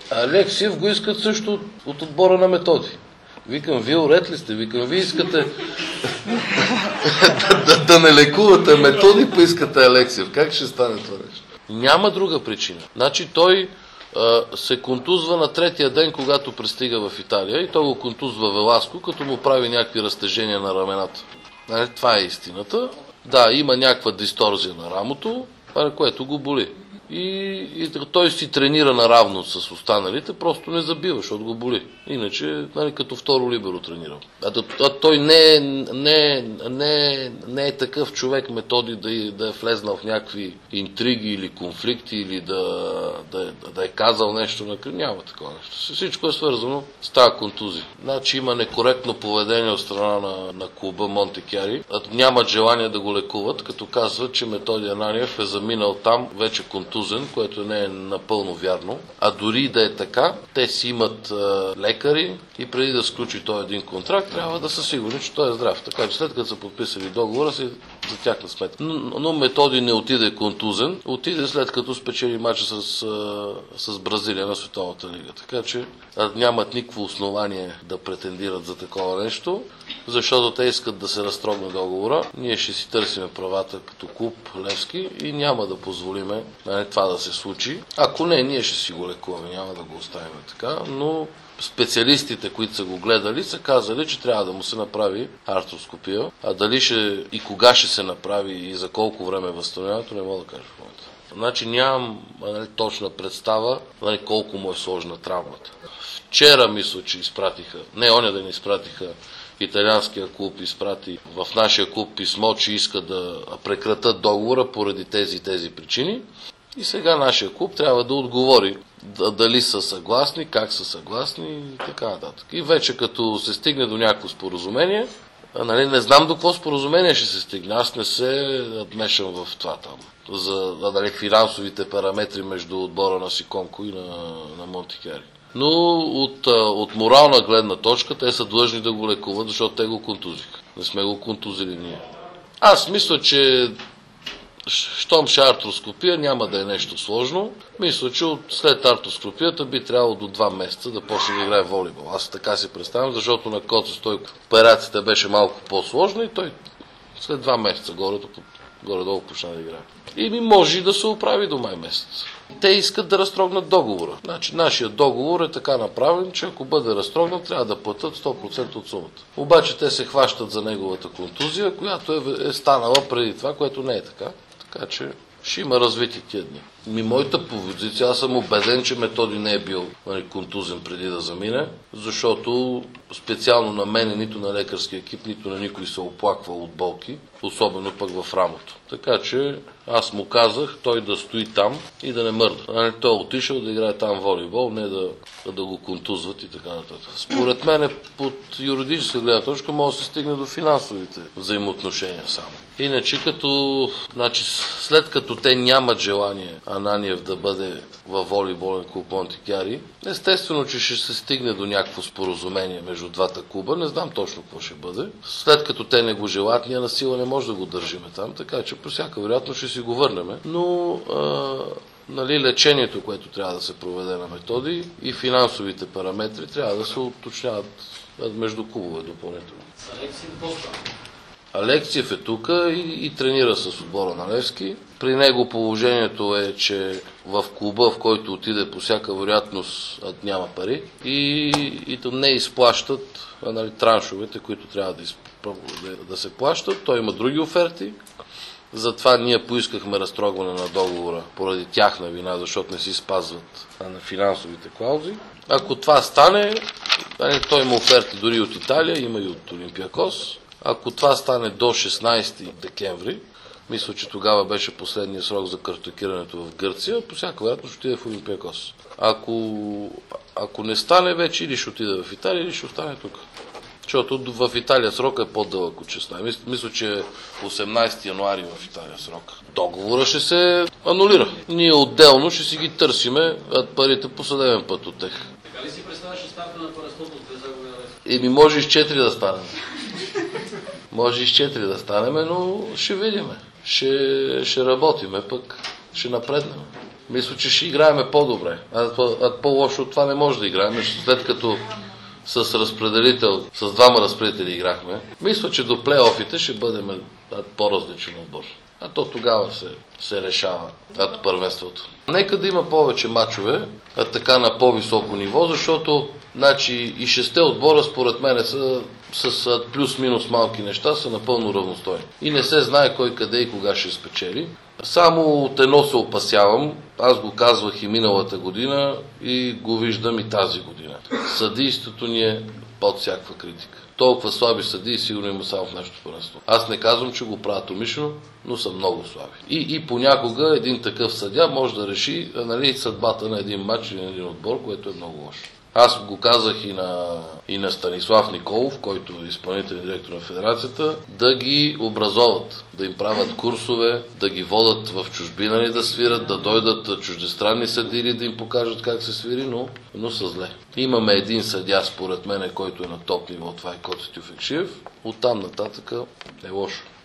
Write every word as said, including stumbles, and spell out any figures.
Алексиев го искат също от, от отбора на Методи. Викам, вие уред ли сте? Викам, вие искате да, да не лекувате Методи, поискате Алексиев. Как ще стане това нещо? Няма друга причина. Значи той а, се контузва на третия ден, когато пристига в Италия, и той го контузва Веласко, като му прави някакви разтежения на рамената. Нали, това е истината. Да, има някаква дисторзия на рамото, което го боли. И, и той си тренира наравно с останалите, просто не забива, защото го боли. Иначе, нали, като второ либеро тренирал. А, а той не е, не, не, не е такъв човек Методи да, да е влезнал в някакви интриги или конфликти, или да, да, да е казал нещо на кръв. Няма такова нещо. Всичко е свързано с тази контузия. Значи има некоректно поведение от страна на, на клуба Монтекяри. Нямат желание да го лекуват, като казват, че Методи Ананиев е заминал там вече контузия, което не е напълно вярно. А дори да е така, те си имат а, лекари и преди да сключи този един контракт, трябва да са сигурни, че той е здрав. Така че след като са подписали договора си за тяхна сметка. Но, но Методи не отиде контузен, отиде след като спечели мача с, а, с Бразилия на Световната лига. Така че а, нямат никакво основание да претендират за такова нещо, защото те искат да се разтрогне договора. Ние ще си търсиме правата като клуб Левски и няма да позволиме това да се случи. Ако не, ние ще си го лекуваме, няма да го оставим така, но специалистите, които са го гледали, са казали, че трябва да му се направи артроскопия, а дали ще и кога ще се направи и за колко време възстановяването, не мога да кажа в момента. Значи нямам, нали, точна представа, нали, колко му е сложна травмата. Вчера мисля, че изпратиха, не, оня да не изпратиха, италианския клуб изпрати в нашия клуб писмо, че иска да прекратат договора поради тези тези причини. И сега нашия клуб трябва да отговори дали са съгласни, как са съгласни и така нататък. И вече като се стигне до някакво споразумение, нали, не знам до какво споразумение ще се стигне. Аз не се мешам в това там. За, нали, финансовите параметри между отбора на Сиконко и на, на Монтекяри. Но от, от морална гледна точка те са длъжни да го лекуват, защото те го контузиха. Не сме го контузили ние. Аз мисля, че щом ще артроскопия, няма да е нещо сложно. Мисля, че от след артроскопията би трябвало до два месеца да почне да играе волейбол. Аз така си представям, защото на Коце Стойков операцията беше малко по-сложна и той след два месеца горе-долу горе почна да играе. И ми може да се оправи до май месец. Те искат да разтрогнат договора. Значи нашия договор е така направен, че ако бъде разтрогнат, трябва да платят сто процента от сумата. Обаче те се хващат за неговата контузия, която е, е станала преди това, което не е така. Така че ще има развити тия дни. Ми моята позиция, аз съм убеден, че Методи не е бил, нали, контузен преди да замине, защото специално на мене, нито на лекарския екип, нито на никой се оплаква от болки, особено пък в рамото. Така че аз му казах той да стои там и да не мърда. Нали, той е отишъл да играе там волейбол, не да, да го контузват и така нататък. Според мен под юридическа гледна точка може да се стигне до финансовите взаимоотношения само. Иначе като, значи, след като те нямат желание Ананиев да бъде във волейболен клуб Монтекяри, естествено, че ще се стигне до някакво споразумение между двата клуба, не знам точно какво ще бъде. След като те не го желаят, ние на сила не може да го държиме там, така че по всяка вероятност ще си го върнем. Но а, нали, лечението, което трябва да се проведе на Методи и финансовите параметри трябва да се уточняват между клубове допълнително. Алексиев е тук и, и тренира с отбора на Левски. При него положението е, че в клуба, в който отиде, по всяка вероятност няма пари и, и не изплащат, нали, траншовете, които трябва да, изп... да, да се плащат. Той има други оферти. Затова ние поискахме разтрогване на договора поради тяхна вина, защото не си спазват на финансовите клаузи. Ако това стане, той има оферти дори от Италия, има и от Олимпиакос. Ако това стане до шестнайсети декември, мисля, че тогава беше последния срок за картотекирането в Гърция, по всяка вероятност ще отиде в Олимпиакос. Ако, ако не стане вече, или ще отиде в Италия, или ще остане тук. Защото в Италия срока е по-дълъг от шестнайсети. Мисля, че осемнайсети януари в Италия срок. Договора ще се анулира. Ние отделно ще си ги търсиме парите по съдебен път от тях. Така ли си представяш старта на Параскоп от две загуби на Левски? Еми може и с четири да станем. Може и с четири да станем, но ще видим. Ще, ще работиме, пък ще напреднем. Мисля, че ще играеме по-добре. А, а по-лошо от това не може да играем, след като с разпределител, с двама разпределители играхме. Мисля, че до плейофите ще бъдем по-различен отбор. А то тогава се, се решава от първенството. Нека да има повече мачове, а така на по-високо ниво, защото значи, и шесте отбора според мен са с плюс-минус малки неща, са напълно равностойни. И не се знае кой къде и кога ще спечели. Само от едно се опасявам, аз го казвах и миналата година и го виждам и тази година. Съдийството ни е под всякаква критика. Толкова слаби съдии сигурно има само в нашото първенство. Аз не казвам, че го правят умишлено, но са много слаби. И, и понякога един такъв съдия може да реши, нали, съдбата на един матч или на един отбор, което е много лошо. Аз го казах и на, и на Станислав Николов, който е изпълнителен директор на федерацията, да ги образоват, да им правят курсове, да ги водат в чужбина да свират, да дойдат чуждестранни съдии да им покажат как се свири, но, но са зле. Имаме един съдия, според мен, който е на топ ниво, това е Коци Тюфекшиев. Оттам нататък е лошо.